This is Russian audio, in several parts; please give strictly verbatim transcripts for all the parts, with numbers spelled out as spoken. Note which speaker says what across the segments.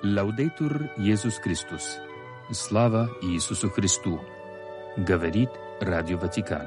Speaker 1: Лаудейтур Иисус Христос. Слава Иисусу Христу. Говорит Радио Ватикан.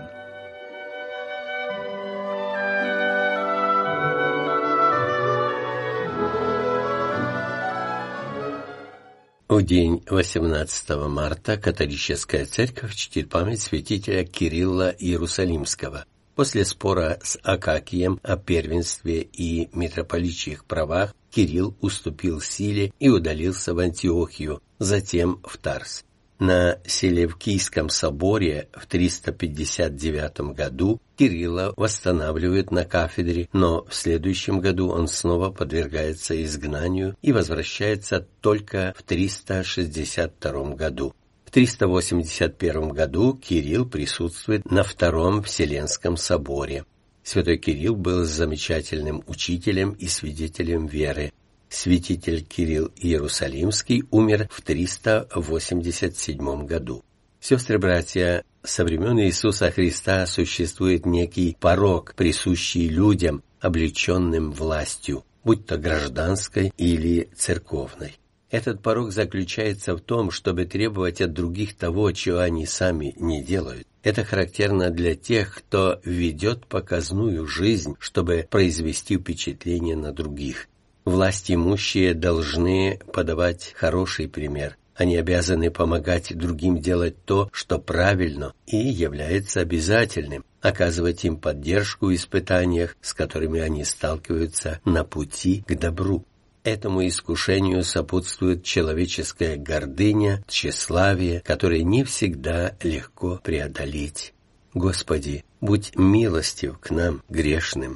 Speaker 2: В день восемнадцатого марта католическая церковь чтит память святителя Кирилла Иерусалимского. После спора с Акакием о первенстве и митрополичьих правах Кирилл уступил силе и удалился в Антиохию, затем в Тарс. На Селевкийском соборе в триста пятьдесят девятом году Кирилла восстанавливают на кафедре, но в следующем году он снова подвергается изгнанию и возвращается только в триста шестьдесят втором году. В триста восемьдесят первом году Кирилл присутствует на Втором Вселенском соборе. Святой Кирилл был замечательным учителем и свидетелем веры. Святитель Кирилл Иерусалимский умер в триста восемьдесят седьмом году. Сестры-братья, со времен Иисуса Христа существует некий порок, присущий людям, облеченным властью, будь то гражданской или церковной. Этот порок заключается в том, чтобы требовать от других того, чего они сами не делают. Это характерно для тех, кто ведет показную жизнь, чтобы произвести впечатление на других. Власть имущие должны подавать хороший пример. Они обязаны помогать другим делать то, что правильно и является обязательным, оказывать им поддержку в испытаниях, с которыми они сталкиваются на пути к добру. Этому искушению сопутствует человеческая гордыня, тщеславие, которые не всегда легко преодолеть. Господи, будь милостив к нам, грешным.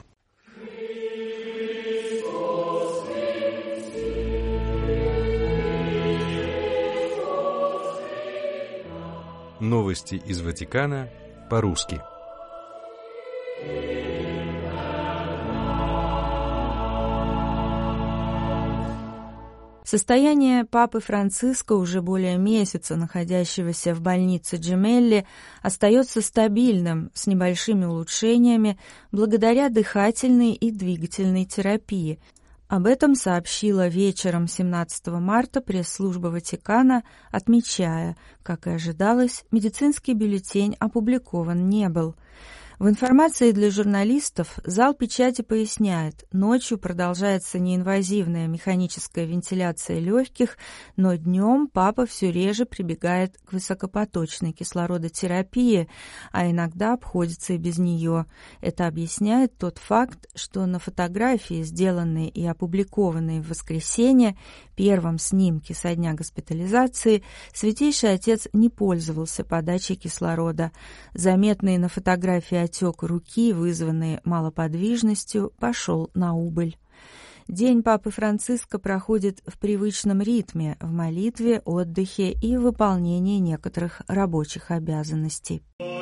Speaker 3: Новости из Ватикана по-русски.
Speaker 4: Состояние папы Франциска, уже более месяца находящегося в больнице Джемелли, остается стабильным, с небольшими улучшениями, благодаря дыхательной и двигательной терапии. Об этом сообщила вечером семнадцатого марта пресс-служба Ватикана, отмечая, как и ожидалось, медицинский бюллетень опубликован не был. В информации для журналистов зал печати поясняет, ночью продолжается неинвазивная механическая вентиляция легких, но днем папа все реже прибегает к высокопоточной кислородотерапии, а иногда обходится и без нее. Это объясняет тот факт, что на фотографии, сделанной и опубликованной в воскресенье, первом снимке со дня госпитализации, Святейший Отец не пользовался подачей кислорода. Заметный на фотографии отек руки, вызванный малоподвижностью, пошел на убыль. День Папы Франциска проходит в привычном ритме, в молитве, отдыхе и выполнении некоторых рабочих обязанностей.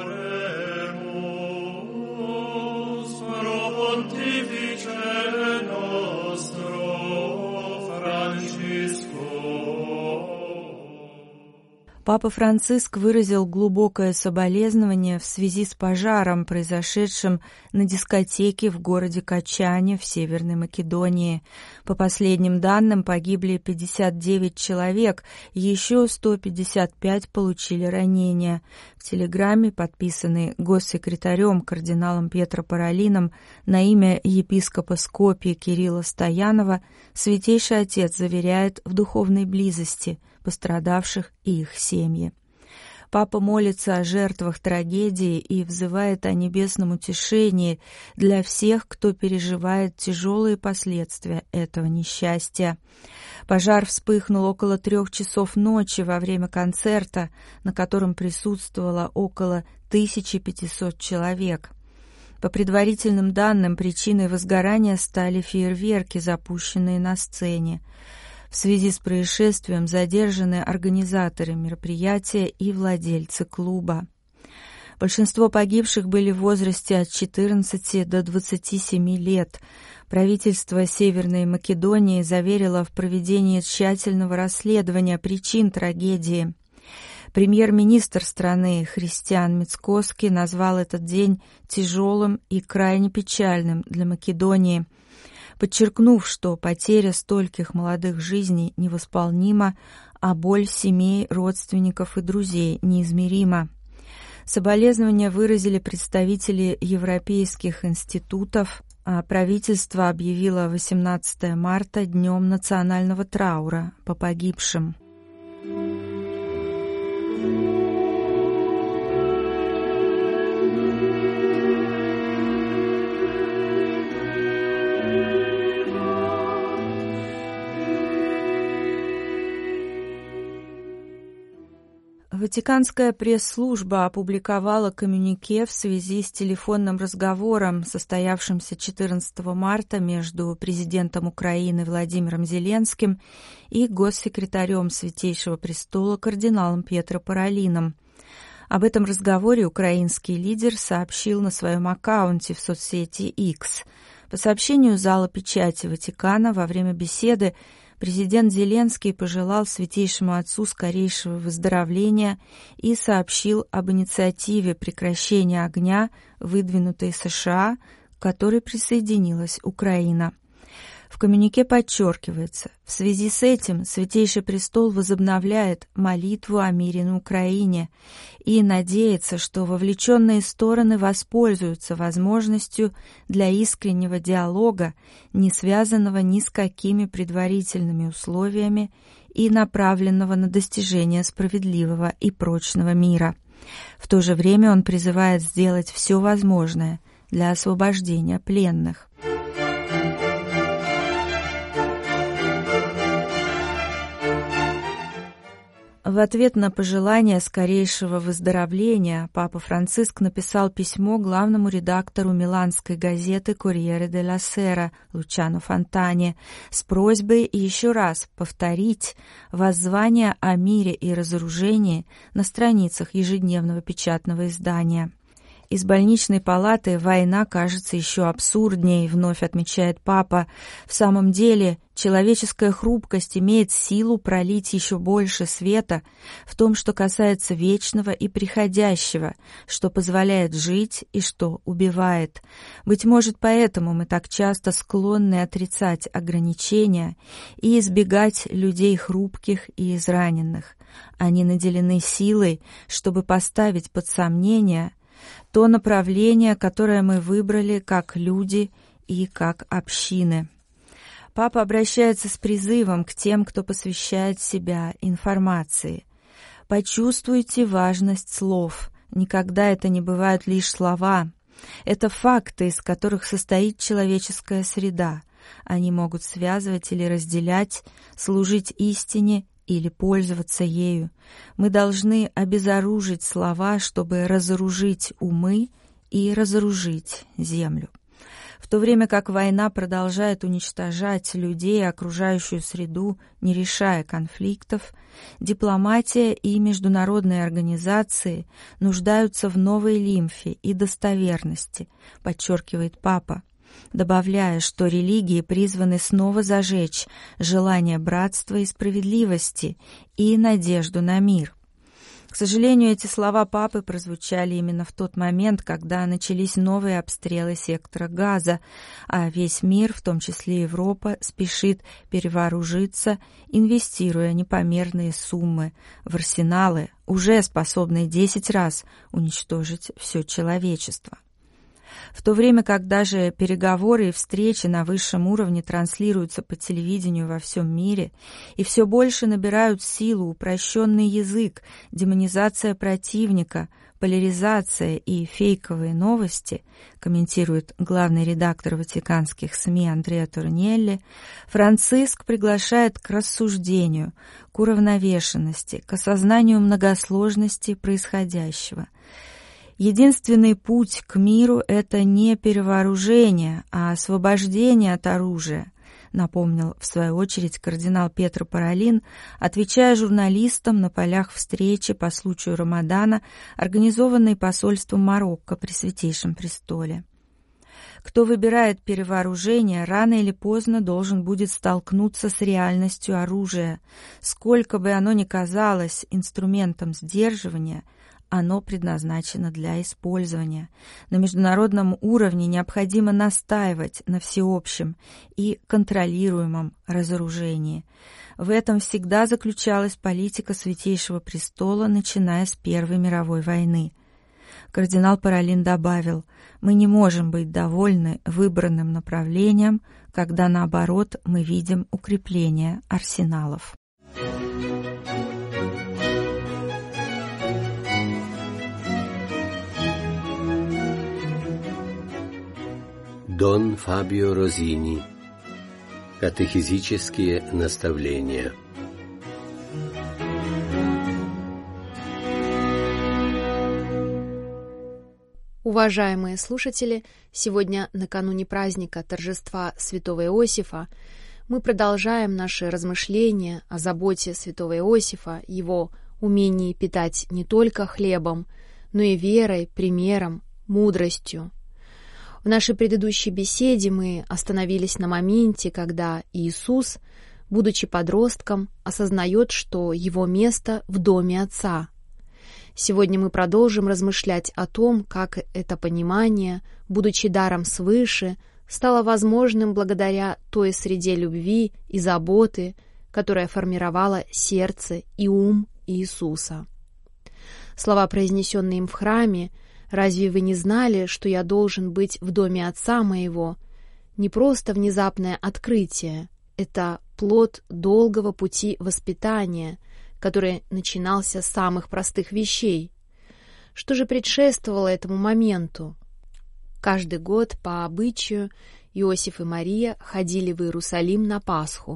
Speaker 4: Папа Франциск выразил глубокое соболезнование в связи с пожаром, произошедшим на дискотеке в городе Качане в Северной Македонии. По последним данным, погибли пятьдесят девять человек, еще сто пятьдесят пять получили ранения. В телеграмме, подписанной госсекретарем кардиналом Пьетро Паролином на имя епископа Скопья Кирилла Стоянова, Святейший Отец заверяет в духовной близости пострадавших и их семьи. Папа молится о жертвах трагедии и взывает о небесном утешении для всех, кто переживает тяжелые последствия этого несчастья. Пожар вспыхнул около трех часов ночи во время концерта, на котором присутствовало около тысячи пятисот человек. По предварительным данным, причиной возгорания стали фейерверки, запущенные на сцене. В связи с происшествием задержаны организаторы мероприятия и владельцы клуба. Большинство погибших были в возрасте от четырнадцати до двадцати семи лет. Правительство Северной Македонии заверило в проведении тщательного расследования причин трагедии. Премьер-министр страны Христиан Мицкоски назвал этот день тяжелым и крайне печальным для Македонии. подчеркнув, что потеря стольких молодых жизней невосполнима, а боль семей, родственников и друзей неизмерима. Соболезнования выразили представители европейских институтов, а правительство объявило восемнадцатого марта днем национального траура по погибшим. Ватиканская пресс-служба опубликовала коммюнике в связи с телефонным разговором, состоявшимся четырнадцатого марта между президентом Украины Владимиром Зеленским и госсекретарем Святейшего Престола кардиналом Пьетро Паролином. Об этом разговоре украинский лидер сообщил на своем аккаунте в соцсети X. По сообщению зала печати Ватикана, во время беседы президент Зеленский пожелал Святейшему Отцу скорейшего выздоровления и сообщил об инициативе прекращения огня, выдвинутой США, к которой присоединилась Украина. В коммюнике подчеркивается, в связи с этим Святейший Престол возобновляет молитву о мире на Украине и надеется, что вовлеченные стороны воспользуются возможностью для искреннего диалога, не связанного ни с какими предварительными условиями и направленного на достижение справедливого и прочного мира. В то же время он призывает сделать все возможное для освобождения пленных. В ответ на пожелание скорейшего выздоровления Папа Франциск написал письмо главному редактору миланской газеты «Корьере делла Сера» Лучано Фонтане с просьбой еще раз повторить воззвание о мире и разоружении на страницах ежедневного печатного издания. Из больничной палаты война кажется еще абсурднее, вновь отмечает Папа. В самом деле, человеческая хрупкость имеет силу пролить еще больше света в том, что касается вечного и приходящего, что позволяет жить и что убивает. Быть может, поэтому мы так часто склонны отрицать ограничения и избегать людей хрупких и израненных. Они наделены силой, чтобы поставить под сомнение то направление, которое мы выбрали как люди и как общины. Папа обращается с призывом к тем, кто посвящает себя информации. Почувствуйте важность слов. Никогда это не бывают лишь слова. Это факты, из которых состоит человеческая среда. Они могут связывать или разделять, служить истине или пользоваться ею. Мы должны обезоружить слова, чтобы разоружить умы и разоружить землю. В то время как война продолжает уничтожать людей и окружающую среду, не решая конфликтов, дипломатия и международные организации нуждаются в новой лимфе и достоверности, подчеркивает Папа, добавляя, что религии призваны снова зажечь желание братства и справедливости и надежду на мир. К сожалению, эти слова Папы прозвучали именно в тот момент, когда начались новые обстрелы сектора Газа, а весь мир, в том числе Европа, спешит перевооружиться, инвестируя непомерные суммы в арсеналы, уже способные десять раз уничтожить все человечество. В то время как даже переговоры и встречи на высшем уровне транслируются по телевидению во всем мире и все больше набирают силу упрощенный язык, демонизация противника, поляризация и фейковые новости, комментирует главный редактор ватиканских СМИ Андреа Торнелли, Франциск приглашает к рассуждению, к уравновешенности, к осознанию многосложности происходящего. Единственный путь к миру – это не перевооружение, а освобождение от оружия, напомнил в свою очередь кардинал Пьетро Паролин, отвечая журналистам на полях встречи по случаю Рамадана, организованной посольством Марокко при Святейшем Престоле. Кто выбирает перевооружение, рано или поздно должен будет столкнуться с реальностью оружия, сколько бы оно ни казалось инструментом сдерживания, оно предназначено для использования. На международном уровне необходимо настаивать на всеобщем и контролируемом разоружении. В этом всегда заключалась политика Святейшего Престола, начиная с Первой мировой войны. Кардинал Паролин добавил: «Мы не можем быть довольны выбранным направлением, когда, наоборот, мы видим укрепление арсеналов».
Speaker 2: Дон Фабио Розини. Катехизические наставления.
Speaker 5: Уважаемые слушатели, сегодня, накануне праздника торжества святого Иосифа, мы продолжаем наши размышления о заботе святого Иосифа, его умении питать не только хлебом, но и верой, примером, мудростью. В нашей предыдущей беседе мы остановились на моменте, когда Иисус, будучи подростком, осознает, что его место в доме Отца. Сегодня мы продолжим размышлять о том, как это понимание, будучи даром свыше, стало возможным благодаря той среде любви и заботы, которая формировала сердце и ум Иисуса. Слова, произнесенные им в храме: «Разве вы не знали, что я должен быть в доме Отца моего?» не просто внезапное открытие, это плод долгого пути воспитания, который начинался с самых простых вещей. Что же предшествовало этому моменту? Каждый год по обычаю Иосиф и Мария ходили в Иерусалим на Пасху.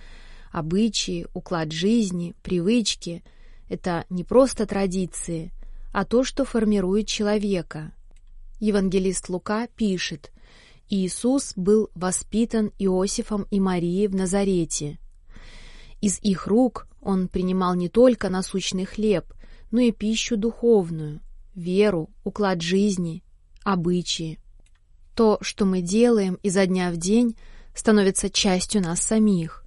Speaker 5: Обычаи, уклад жизни, привычки — это не просто традиции, а то, что формирует человека. Евангелист Лука пишет: «Иисус был воспитан Иосифом и Марией в Назарете. Из их рук он принимал не только насущный хлеб, но и пищу духовную, веру, уклад жизни, обычаи. То, что мы делаем изо дня в день, становится частью нас самих.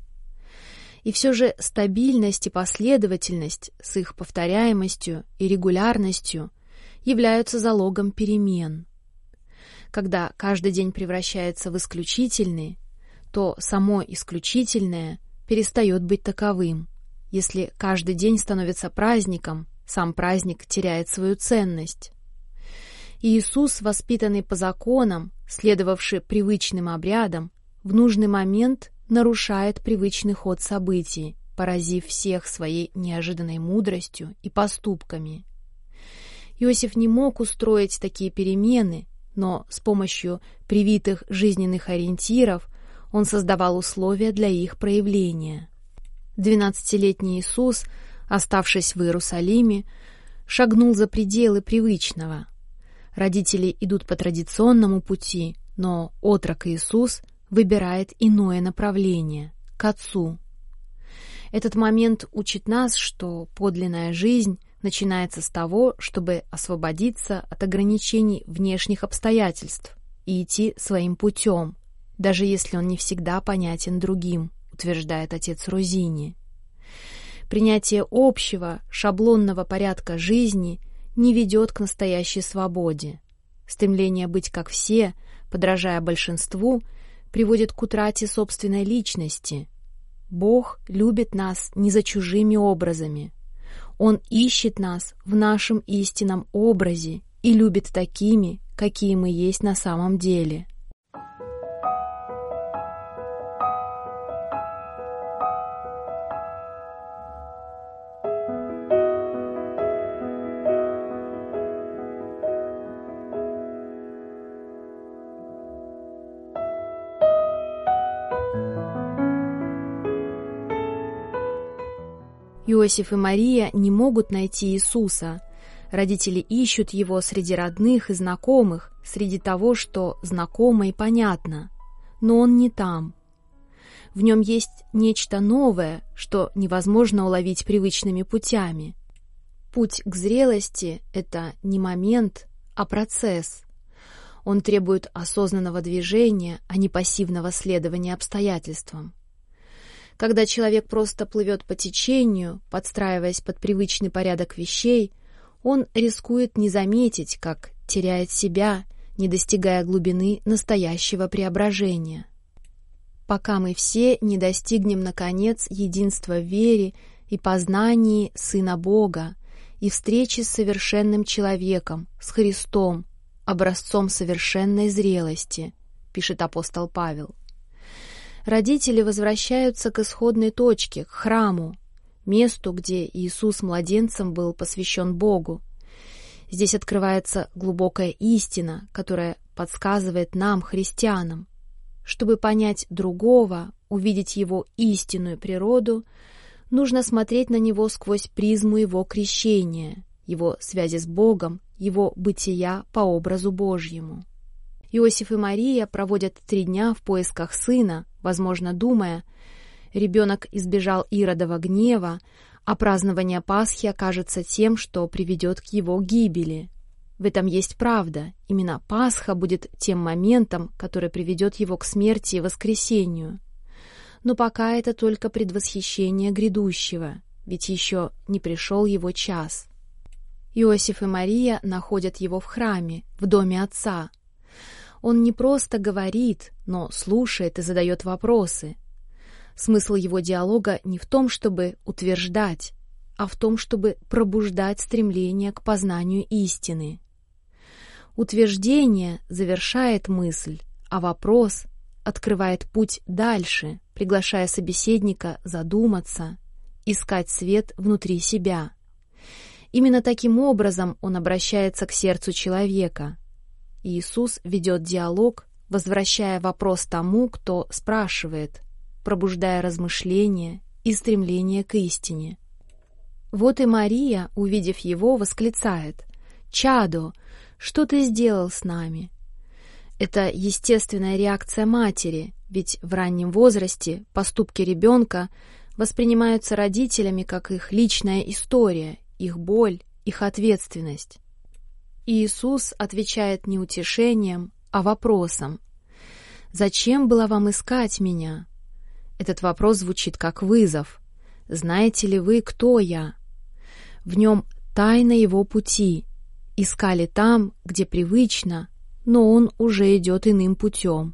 Speaker 5: И все же стабильность и последовательность с их повторяемостью и регулярностью являются залогом перемен. Когда каждый день превращается в исключительный, то само исключительное перестает быть таковым. Если каждый день становится праздником, сам праздник теряет свою ценность. Иисус, воспитанный по законам, следовавший привычным обрядам, в нужный момент нарушает привычный ход событий, поразив всех своей неожиданной мудростью и поступками. Иосиф не мог устроить такие перемены, но с помощью привитых жизненных ориентиров он создавал условия для их проявления. Двенадцатилетний Иисус, оставшись в Иерусалиме, шагнул за пределы привычного. Родители идут по традиционному пути, но отрок Иисус выбирает иное направление — к Отцу. Этот момент учит нас, что подлинная жизнь начинается с того, чтобы освободиться от ограничений внешних обстоятельств и идти своим путем, даже если он не всегда понятен другим, утверждает отец Розини. Принятие общего, шаблонного порядка жизни не ведет к настоящей свободе. Стремление быть как все, подражая большинству, приводит к утрате собственной личности. Бог любит нас не за чужими образами. Он ищет нас в нашем истинном образе и любит такими, какие мы есть на самом деле. Иосиф и Мария не могут найти Иисуса. Родители ищут его среди родных и знакомых, среди того, что знакомо и понятно. Но он не там. В нем есть нечто новое, что невозможно уловить привычными путями. Путь к зрелости — это не момент, а процесс. Он требует осознанного движения, а не пассивного следования обстоятельствам. Когда человек просто плывет по течению, подстраиваясь под привычный порядок вещей, Он рискует не заметить, как теряет себя, не достигая глубины настоящего преображения. Пока мы все не достигнем, наконец, единства в вере и познании Сына Бога и встречи с совершенным человеком, с Христом, образцом совершенной зрелости, пишет апостол Павел. Родители возвращаются к исходной точке, к храму, месту, где Иисус младенцем был посвящен Богу. Здесь открывается глубокая истина, которая подсказывает нам, христианам. Чтобы понять другого, увидеть его истинную природу, нужно смотреть на него сквозь призму его крещения, его связи с Богом, его бытия по образу Божьему. Иосиф и Мария проводят три дня в поисках сына, возможно, думая, ребенок избежал Иродова гнева, а празднование Пасхи окажется тем, что приведет к его гибели. В этом есть правда. Именно Пасха будет тем моментом, который приведет его к смерти и воскресению. Но пока это только предвосхищение грядущего, ведь еще не пришел его час. Иосиф и Мария находят его в храме, в доме отца. Он не просто говорит, но слушает и задает вопросы. Смысл его диалога не в том, чтобы утверждать, а в том, чтобы пробуждать стремление к познанию истины. Утверждение завершает мысль, а вопрос открывает путь дальше, приглашая собеседника задуматься, искать свет внутри себя. Именно таким образом он обращается к сердцу человека. Иисус ведет диалог, возвращая вопрос тому, кто спрашивает, пробуждая размышления и стремление к истине. Вот и Мария, увидев его, восклицает: «Чадо, что ты сделал с нами?» Это естественная реакция матери, ведь в раннем возрасте поступки ребенка воспринимаются родителями как их личная история, их боль, их ответственность. Иисус отвечает не утешением, а вопросом: «Зачем было вам искать меня?» Этот вопрос звучит как вызов. «Знаете ли вы, кто я?» В нем тайна его пути. Искали там, где привычно, но он уже идет иным путем.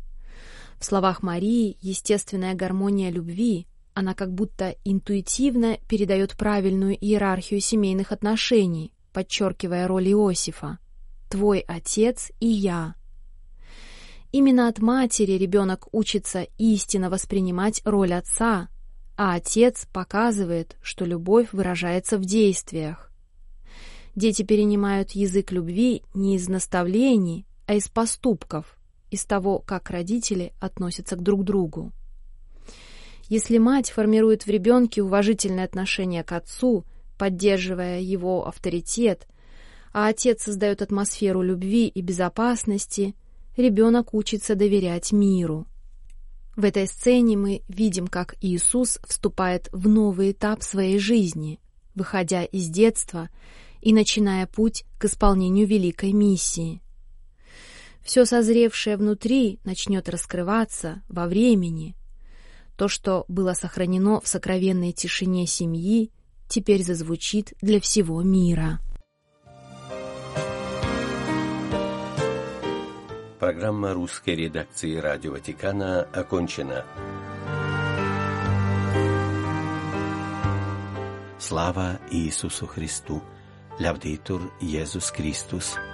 Speaker 5: В словах Марии естественная гармония любви, она как будто интуитивно передает правильную иерархию семейных отношений, подчеркивая роль Иосифа. «Твой отец и я». Именно от матери ребенок учится истинно воспринимать роль отца, а отец показывает, что любовь выражается в действиях. Дети перенимают язык любви не из наставлений, а из поступков, из того, как родители относятся к друг другу. Если мать формирует в ребенке уважительное отношение к отцу, поддерживая его авторитет, а отец создает атмосферу любви и безопасности, ребенок учится доверять миру. В этой сцене мы видим, как Иисус вступает в новый этап своей жизни, выходя из детства и начиная путь к исполнению великой миссии. Все созревшее внутри начнет раскрываться во времени. То, что было сохранено в сокровенной тишине семьи, теперь зазвучит для всего мира.
Speaker 2: Программа русской редакции Радио Ватикана окончена. Слава Иисусу Христу! Лаудетур Иисус Христос!